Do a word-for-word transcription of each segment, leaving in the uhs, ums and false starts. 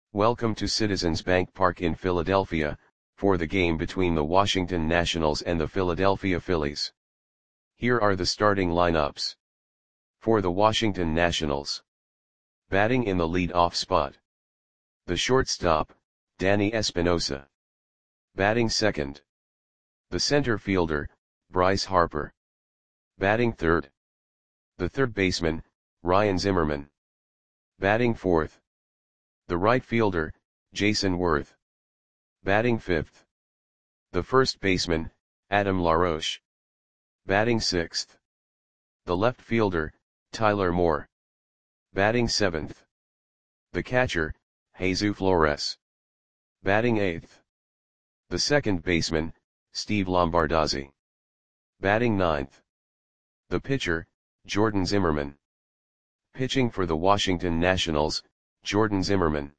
Welcome to Citizens Bank Park in Philadelphia, for the game between the Washington Nationals and the Philadelphia Phillies. Here are the starting lineups. For the Washington Nationals. Batting in the lead-off spot. The shortstop, Danny Espinosa. Batting second. The center fielder, Bryce Harper. Batting third. The third baseman, Ryan Zimmerman. Batting fourth. The right fielder, Jason Worth. Batting fifth. The first baseman, Adam LaRoche. Batting sixth. The left fielder, Tyler Moore. Batting seventh. The catcher, Jesus Flores. Batting eighth. The second baseman, Steve Lombardozzi. Batting ninth. The pitcher, Jordan Zimmermann. Pitching for the Washington Nationals, Jordan Zimmermann.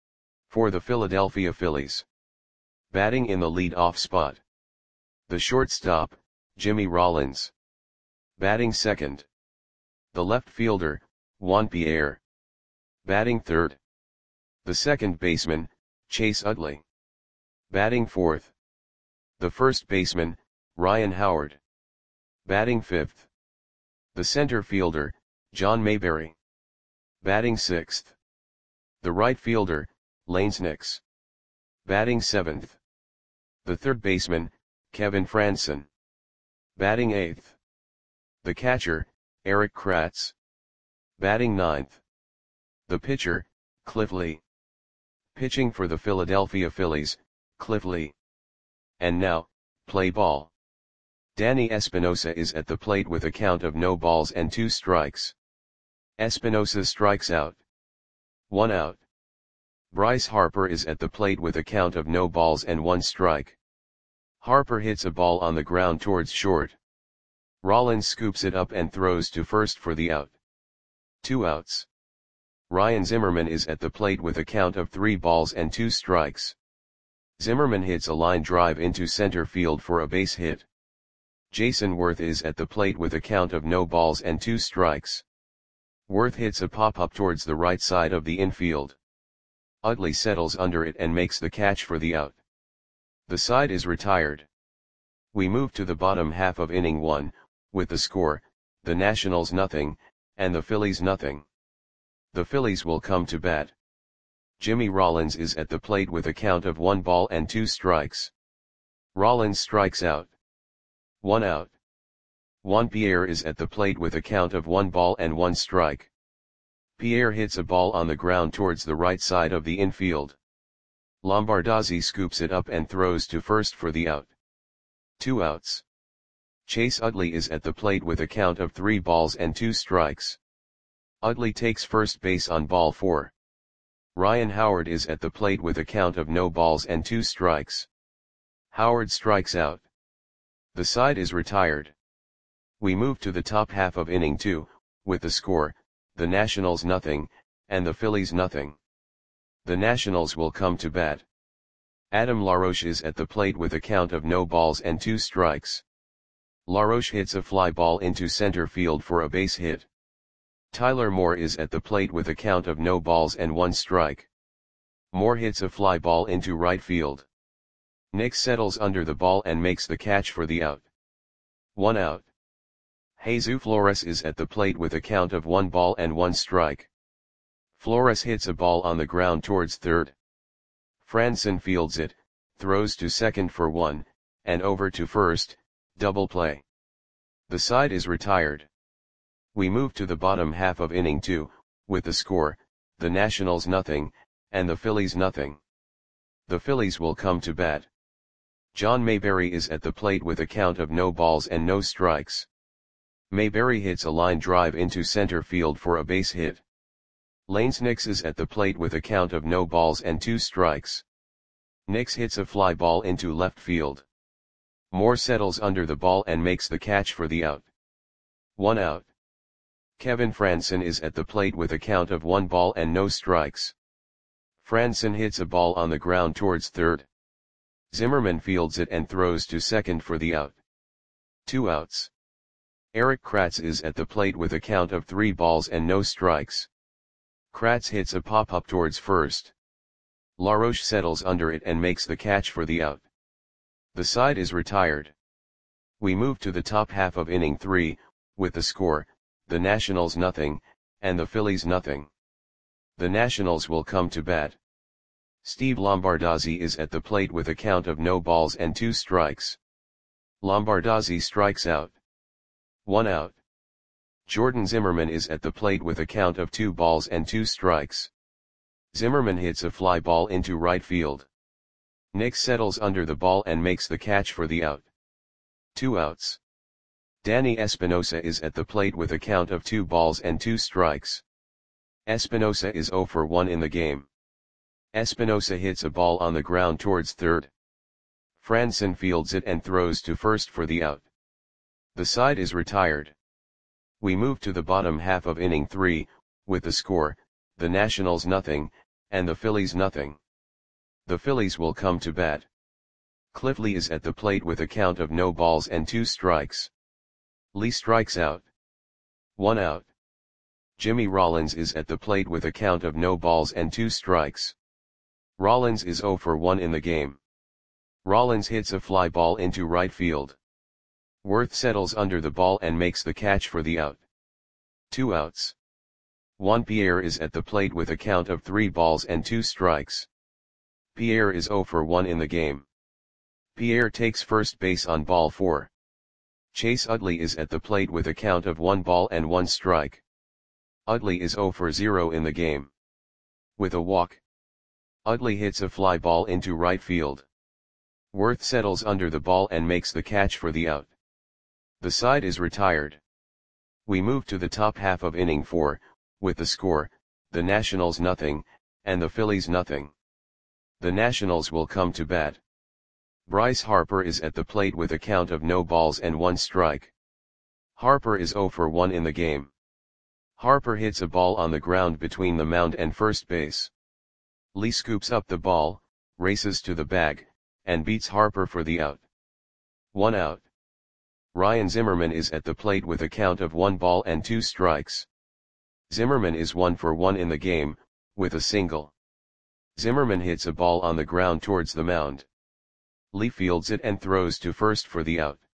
For the Philadelphia Phillies. Batting in the lead-off spot. The shortstop, Jimmy Rollins. Batting second. The left fielder, Juan Pierre. Batting third. The second baseman, Chase Utley. Batting fourth. The first baseman, Ryan Howard. Batting fifth. The center fielder, John Mayberry. Batting sixth. The right fielder, Lanes Nix. Batting seventh. The third baseman, Kevin Frandsen. Batting eighth. The catcher, Erik Kratz. Batting ninth. The pitcher, Cliff Lee. Pitching for the Philadelphia Phillies, Cliff Lee. And now, play ball. Danny Espinosa is at the plate with a count of no balls and two strikes. Espinosa strikes out. One out. Bryce Harper is at the plate with a count of no balls and one strike. Harper hits a ball on the ground towards short. Rollins scoops it up and throws to first for the out. Two outs. Ryan Zimmerman is at the plate with a count of three balls and two strikes. Zimmerman hits a line drive into center field for a base hit. Jason Worth is at the plate with a count of no balls and two strikes. Worth hits a pop-up towards the right side of the infield. Utley settles under it and makes the catch for the out. The side is retired. We move to the bottom half of inning one, with the score, the Nationals nothing, and the Phillies nothing. The Phillies will come to bat. Jimmy Rollins is at the plate with a count of one ball and two strikes. Rollins strikes out. One out. Juan Pierre is at the plate with a count of one ball and one strike. Pierre hits a ball on the ground towards the right side of the infield. Lombardozzi scoops it up and throws to first for the out. Two outs. Chase Utley is at the plate with a count of three balls and two strikes. Utley takes first base on ball four. Ryan Howard is at the plate with a count of no balls and two strikes. Howard strikes out. The side is retired. We move to the top half of inning two, with the score, the Nationals nothing, and the Phillies nothing. The Nationals will come to bat. Adam LaRoche is at the plate with a count of no balls and two strikes. LaRoche hits a fly ball into center field for a base hit. Tyler Moore is at the plate with a count of no balls and one strike. Moore hits a fly ball into right field. Nix settles under the ball and makes the catch for the out. One out. Jesus Flores is at the plate with a count of one ball and one strike. Flores hits a ball on the ground towards third. Frandsen fields it, throws to second for one, and over to first, double play. The side is retired. We move to the bottom half of inning two, with the score, the Nationals nothing, and the Phillies nothing. The Phillies will come to bat. John Mayberry is at the plate with a count of no balls and no strikes. Mayberry hits a line drive into center field for a base hit. Lanes Nix is at the plate with a count of no balls and two strikes. Nix hits a fly ball into left field. Moore settles under the ball and makes the catch for the out. One out. Kevin Frandsen is at the plate with a count of one ball and no strikes. Frandsen hits a ball on the ground towards third. Zimmerman fields it and throws to second for the out. Two outs. Erik Kratz is at the plate with a count of three balls and no strikes. Kratz hits a pop-up towards first. LaRoche settles under it and makes the catch for the out. The side is retired. We move to the top half of inning three, with the score, the Nationals nothing, and the Phillies nothing. The Nationals will come to bat. Steve Lombardozzi is at the plate with a count of no balls and two strikes. Lombardozzi strikes out. One out. Jordan Zimmermann is at the plate with a count of two balls and two strikes. Zimmermann hits a fly ball into right field. Nix settles under the ball and makes the catch for the out. Two outs. Danny Espinosa is at the plate with a count of two balls and two strikes. Espinosa is zero for one in the game. Espinosa hits a ball on the ground towards third. Franson fields it and throws to first for the out. The side is retired. We move to the bottom half of inning three, with the score, the Nationals nothing, and the Phillies nothing. The Phillies will come to bat. Cliff Lee is at the plate with a count of no balls and two strikes. Lee strikes out. One out. Jimmy Rollins is at the plate with a count of no balls and two strikes. Rollins is zero for one in the game. Rollins hits a fly ball into right field. Worth settles under the ball and makes the catch for the out. Two outs. Juan Pierre is at the plate with a count of three balls and two strikes. Pierre is zero for one in the game. Pierre takes first base on ball four. Chase Utley is at the plate with a count of one ball and one strike. Utley is zero for zero in the game. With a walk, Utley hits a fly ball into right field. Worth settles under the ball and makes the catch for the out. The side is retired. We move to the top half of inning four, with the score, the Nationals nothing, and the Phillies nothing. The Nationals will come to bat. Bryce Harper is at the plate with a count of no balls and one strike. Harper is zero for one in the game. Harper hits a ball on the ground between the mound and first base. Lee scoops up the ball, races to the bag, and beats Harper for the out. One out. Ryan Zimmerman is at the plate with a count of one ball and two strikes. Zimmerman is one for one in the game, with a single. Zimmerman hits a ball on the ground towards the mound. Lee fields it and throws to first for the out.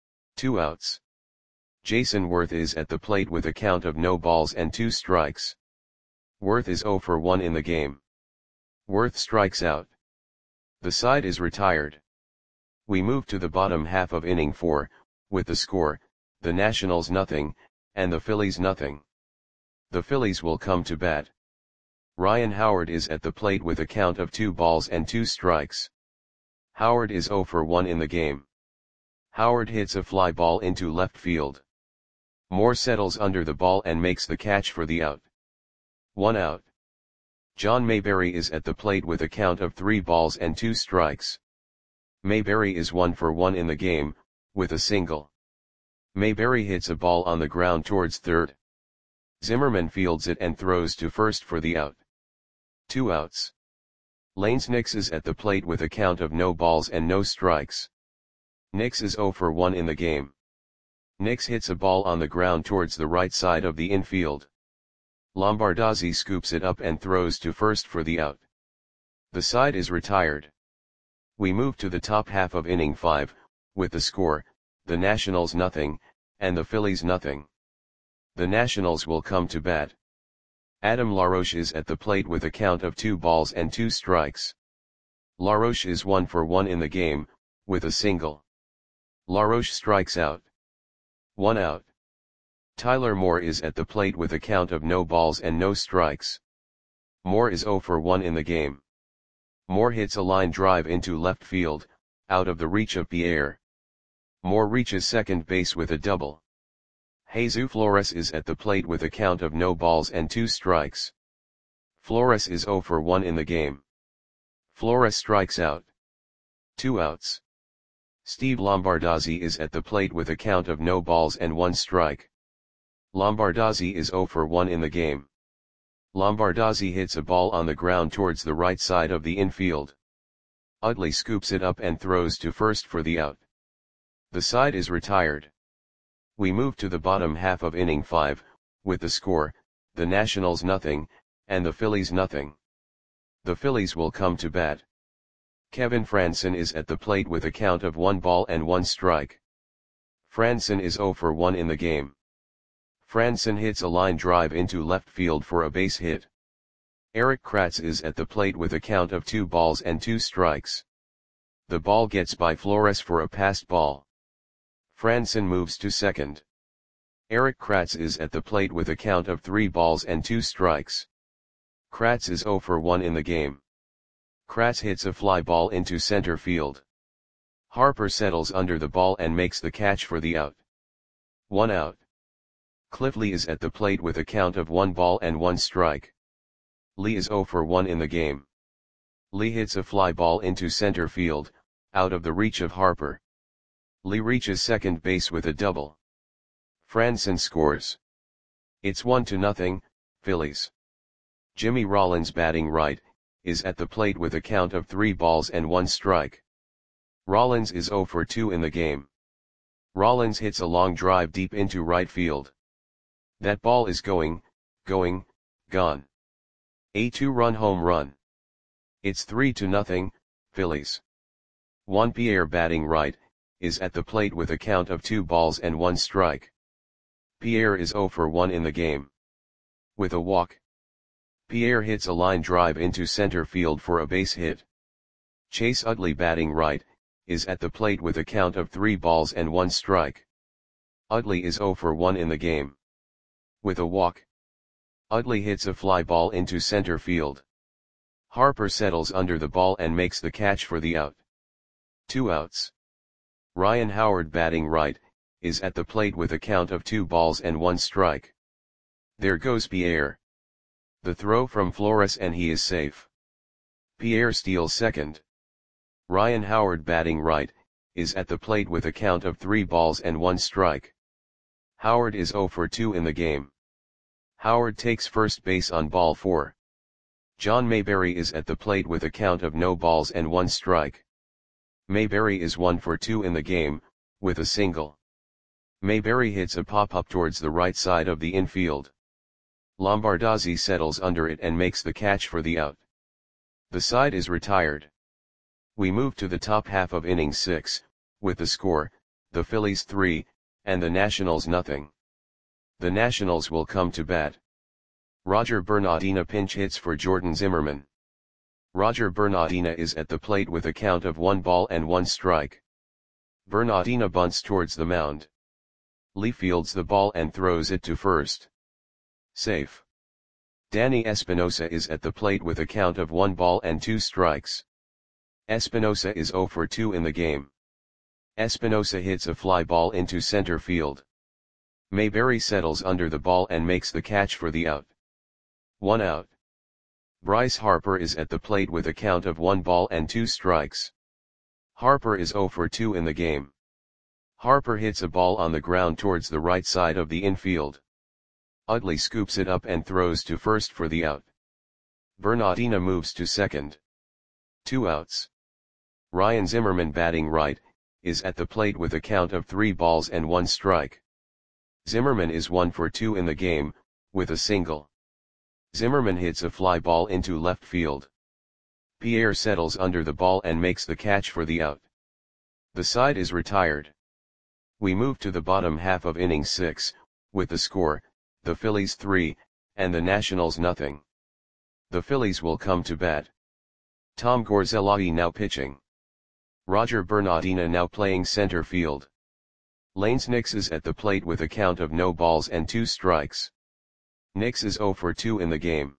Two outs. Jason Worth is at the plate with a count of no balls and two strikes. Worth is zero for one in the game. Worth strikes out. The side is retired. We move to the bottom half of inning four, with the score, the Nationals nothing, and the Phillies nothing. The Phillies will come to bat. Ryan Howard is at the plate with a count of two balls and two strikes. Howard is zero for one in the game. Howard hits a fly ball into left field. Moore settles under the ball and makes the catch for the out. One out. John Mayberry is at the plate with a count of three balls and two strikes. Mayberry is one for one in the game, with a single. Mayberry hits a ball on the ground towards third. Zimmerman fields it and throws to first for the out. Two outs. Lanes Nix is at the plate with a count of no balls and no strikes. Nix is zero for one in the game. Nix hits a ball on the ground towards the right side of the infield. Lombardozzi scoops it up and throws to first for the out. The side is retired. We move to the top half of inning five, with the score, the Nationals nothing, and the Phillies nothing. The Nationals will come to bat. Adam LaRoche is at the plate with a count of two balls and two strikes. LaRoche is one for one in the game, with a single. LaRoche strikes out. One out. Tyler Moore is at the plate with a count of no balls and no strikes. Moore is zero for one in the game. Moore hits a line drive into left field, out of the reach of Pierre. Moore reaches second base with a double. Jesus Flores is at the plate with a count of no balls and two strikes. Flores is zero for one in the game. Flores strikes out. Two outs. Steve Lombardozzi is at the plate with a count of no balls and one strike. Lombardozzi is zero for one in the game. Lombardozzi hits a ball on the ground towards the right side of the infield. Utley scoops it up and throws to first for the out. The side is retired. We move to the bottom half of inning five, with the score, the Nationals nothing, and the Phillies nothing. The Phillies will come to bat. Kevin Frandsen is at the plate with a count of one ball and one strike. Frandsen is zero for one in the game. Frandsen hits a line drive into left field for a base hit. Erik Kratz is at the plate with a count of two balls and two strikes. The ball gets by Flores for a passed ball. Frandsen moves to second. Erik Kratz is at the plate with a count of three balls and two strikes. Kratz is zero for one in the game. Kratz hits a fly ball into center field. Harper settles under the ball and makes the catch for the out. One out. Cliff Lee is at the plate with a count of one ball and one strike. Lee is zero for one in the game. Lee hits a fly ball into center field, out of the reach of Harper. Lee reaches second base with a double. Frandsen scores. It's one to nothing, Phillies. Jimmy Rollins, batting right, is at the plate with a count of three balls and one strike. Rollins is zero for two in the game. Rollins hits a long drive deep into right field. That ball is going, going, gone. A two-run home run. It's three to nothing, Phillies. Juan Pierre, batting right, is at the plate with a count of two balls and one strike. Pierre is zero for one in the game. With a walk. Pierre hits a line drive into center field for a base hit. Chase Utley, batting right, is at the plate with a count of three balls and one strike. Utley is zero for one in the game. With a walk. Utley hits a fly ball into center field. Harper settles under the ball and makes the catch for the out. Two outs. Ryan Howard, batting right, is at the plate with a count of two balls and one strike. There goes Pierre. The throw from Flores and he is safe. Pierre steals second. Ryan Howard, batting right, is at the plate with a count of three balls and one strike. Howard is zero for two in the game. Howard takes first base on ball four. John Mayberry is at the plate with a count of no balls and one strike. Mayberry is one for two in the game, with a single. Mayberry hits a pop-up towards the right side of the infield. Lombardozzi settles under it and makes the catch for the out. The side is retired. We move to the top half of inning six, with the score, the Phillies three, and the Nationals nothing. The Nationals will come to bat. Roger Bernardina pinch hits for Jordan Zimmermann. Roger Bernardina is at the plate with a count of one ball and one strike. Bernardina bunts towards the mound. Lee fields the ball and throws it to first. Safe. Danny Espinosa is at the plate with a count of one ball and two strikes. Espinosa is zero for two in the game. Espinosa hits a fly ball into center field. Mayberry settles under the ball and makes the catch for the out. One out. Bryce Harper is at the plate with a count of one ball and two strikes. Harper is zero for two in the game. Harper hits a ball on the ground towards the right side of the infield. Utley scoops it up and throws to first for the out. Bernardina moves to second. Two outs. Ryan Zimmerman, batting right, is at the plate with a count of three balls and one strike. Zimmerman is one for two in the game, with a single. Zimmerman hits a fly ball into left field. Pierre settles under the ball and makes the catch for the out. The side is retired. We move to the bottom half of inning six, with the score, the Phillies three, and the Nationals nothing. The Phillies will come to bat. Tom Gorzelli now pitching. Roger Bernardina now playing center field. Lanes Nix is at the plate with a count of no balls and two strikes. Nix is zero for two in the game.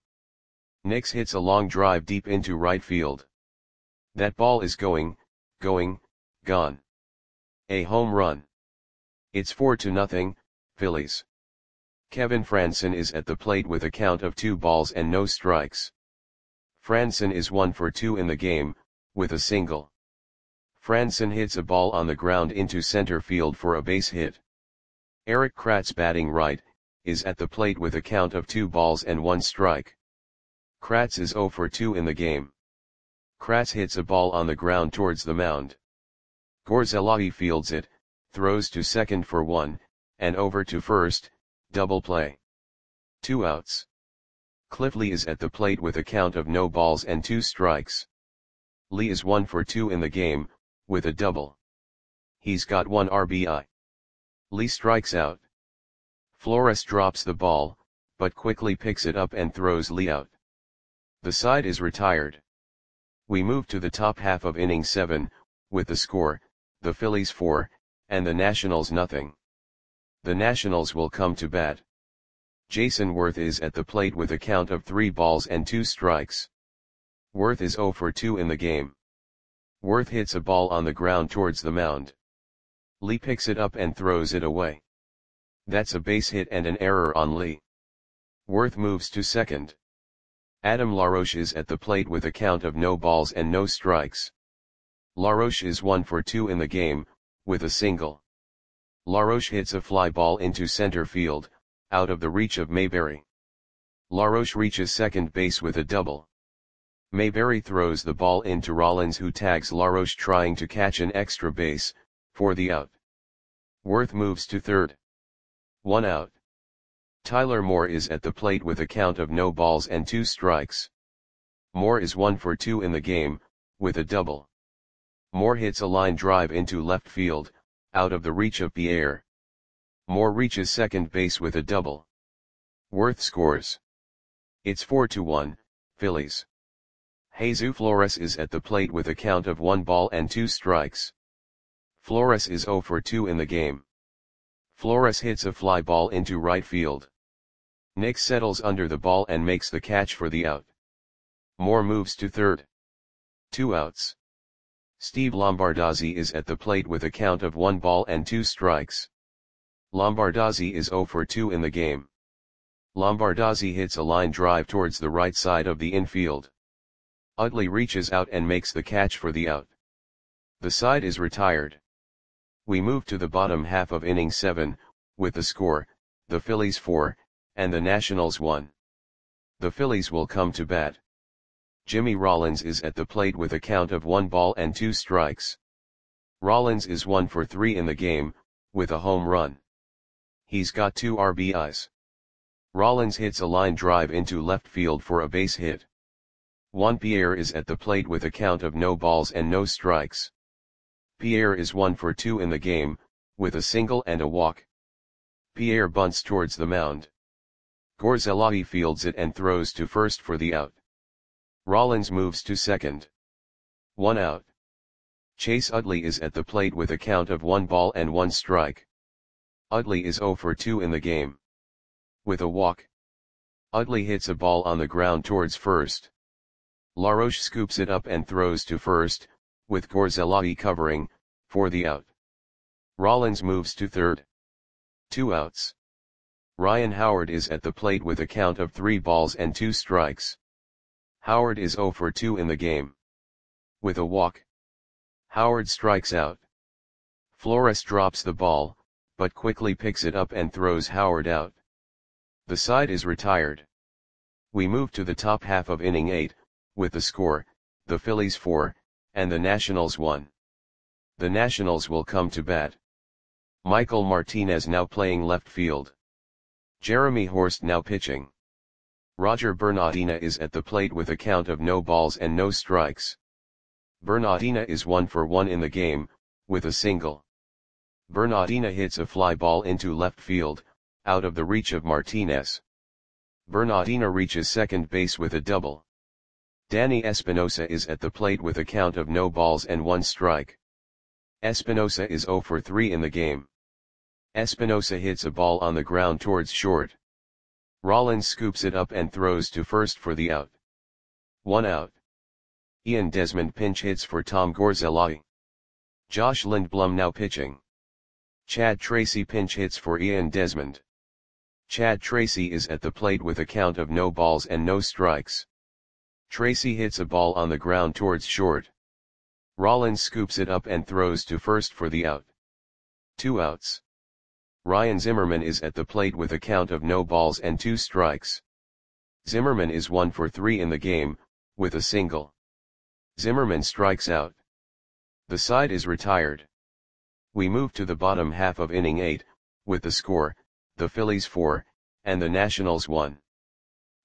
Nix hits a long drive deep into right field. That ball is going, going, gone. A home run. It's four to nothing, Phillies. Kevin Frandsen is at the plate with a count of two balls and no strikes. Frandsen is one for two in the game, with a single. Frandsen hits a ball on the ground into center field for a base hit. Erik Kratz, batting right, is at the plate with a count of two balls and one strike. Kratz is zero for two in the game. Kratz hits a ball on the ground towards the mound. Gorzelli fields it, throws to second for one, and over to first, double play. Two outs. Cliff Lee is at the plate with a count of no balls and two strikes. Lee is one for two in the game, with a double. He's got one R B I. Lee strikes out. Flores drops the ball, but quickly picks it up and throws Lee out. The side is retired. We move to the top half of inning seven, with the score, the Phillies four, and the Nationals nothing. The Nationals will come to bat. Jason Worth is at the plate with a count of three balls and two strikes. Worth is zero for two in the game. Worth hits a ball on the ground towards the mound. Lee picks it up and throws it away. That's a base hit and an error on Lee. Worth moves to second. Adam LaRoche is at the plate with a count of no balls and no strikes. LaRoche is one for two in the game, with a single. LaRoche hits a fly ball into center field, out of the reach of Mayberry. LaRoche reaches second base with a double. Mayberry throws the ball into Rollins, who tags LaRoche trying to catch an extra base, for the out. Worth moves to third. One out. Tyler Moore is at the plate with a count of no balls and two strikes. Moore is one for two in the game, with a double. Moore hits a line drive into left field, out of the reach of Pierre. Moore reaches second base with a double. Worth scores. It's four to one, Phillies. Jesus Flores is at the plate with a count of one ball and two strikes. Flores is zero for two in the game. Flores hits a fly ball into right field. Nick settles under the ball and makes the catch for the out. Moore moves to third. Two outs. Steve Lombardozzi is at the plate with a count of one ball and two strikes. Lombardozzi is zero for two in the game. Lombardozzi hits a line drive towards the right side of the infield. Utley reaches out and makes the catch for the out. The side is retired. We move to the bottom half of inning seven, with the score, the Phillies four, and the Nationals one. The Phillies will come to bat. Jimmy Rollins is at the plate with a count of one ball and two strikes. Rollins is one for three in the game, with a home run. He's got two R B Is. Rollins hits a line drive into left field for a base hit. Juan Pierre is at the plate with a count of no balls and no strikes. Pierre is one for two in the game, with a single and a walk. Pierre bunts towards the mound. Gorzelli fields it and throws to first for the out. Rollins moves to second. One out. Chase Utley is at the plate with a count of one ball and one strike. Utley is zero for two in the game. With a walk. Utley hits a ball on the ground towards first. LaRoche scoops it up and throws to first, with Gorzelli covering, for the out. Rollins moves to third. Two outs. Ryan Howard is at the plate with a count of three balls and two strikes. Howard is zero for two in the game. With a walk. Howard strikes out. Flores drops the ball, but quickly picks it up and throws Howard out. The side is retired. We move to the top half of inning eight, with the score, the Phillies four, and the Nationals one. The Nationals will come to bat. Michael Martinez now playing left field. Jeremy Horst now pitching. Roger Bernardina is at the plate with a count of no balls and no strikes. Bernardina is one for one in the game, with a single. Bernardina hits a fly ball into left field, out of the reach of Martinez. Bernardina reaches second base with a double. Danny Espinosa is at the plate with a count of no balls and one strike. Espinosa is zero for three in the game. Espinosa hits a ball on the ground towards short. Rollins scoops it up and throws to first for the out. One out. Ian Desmond pinch hits for Tom Gorzelli. Josh Lindblom now pitching. Chad Tracy pinch hits for Ian Desmond. Chad Tracy is at the plate with a count of no balls and no strikes. Tracy hits a ball on the ground towards short. Rollins scoops it up and throws to first for the out. Two outs. Ryan Zimmerman is at the plate with a count of no balls and two strikes. Zimmerman is one for three in the game, with a single. Zimmerman strikes out. The side is retired. We move to the bottom half of inning eight, with the score, the Phillies four, and the Nationals one.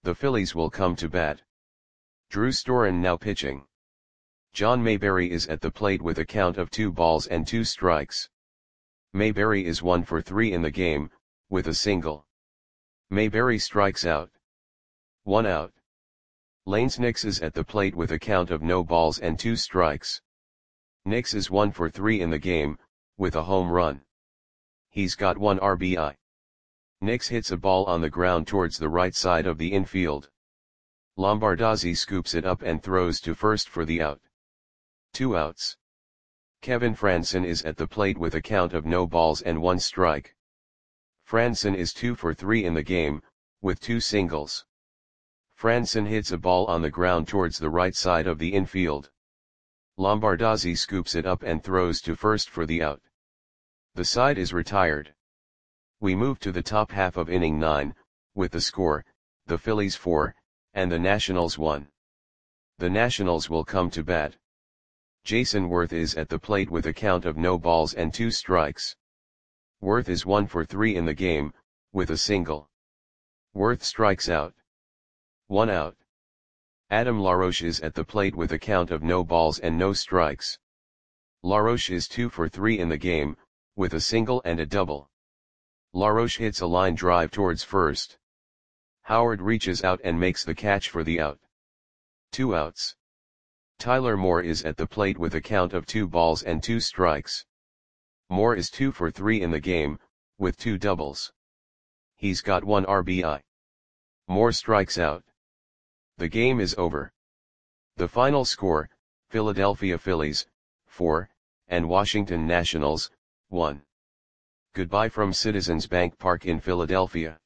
The Phillies will come to bat. Drew Storen now pitching. John Mayberry is at the plate with a count of two balls and two strikes. Mayberry is one for three in the game, with a single. Mayberry strikes out. One out. Lanes Nix is at the plate with a count of no balls and two strikes. Nix is one for three in the game, with a home run. He's got one R B I. Nix hits a ball on the ground towards the right side of the infield. Lombardozzi scoops it up and throws to first for the out. Two outs. Kevin Franson is at the plate with a count of no balls and one strike. Franson is two for three in the game, with two singles. Franson hits a ball on the ground towards the right side of the infield. Lombardozzi scoops it up and throws to first for the out. The side is retired. We move to the top half of inning nine, with the score, the Phillies four, and the Nationals one. The Nationals will come to bat. Jason Worth is at the plate with a count of no balls and two strikes. Worth is one for three in the game, with a single. Worth strikes out. One out. Adam LaRoche is at the plate with a count of no balls and no strikes. LaRoche is two for three in the game, with a single and a double. LaRoche hits a line drive towards first. Howard reaches out and makes the catch for the out. Two outs. Tyler Moore is at the plate with a count of two balls and two strikes. Moore is two for three in the game, with two doubles. He's got one R B I. Moore strikes out. The game is over. The final score, Philadelphia Phillies, four, and Washington Nationals, one. Goodbye from Citizens Bank Park in Philadelphia.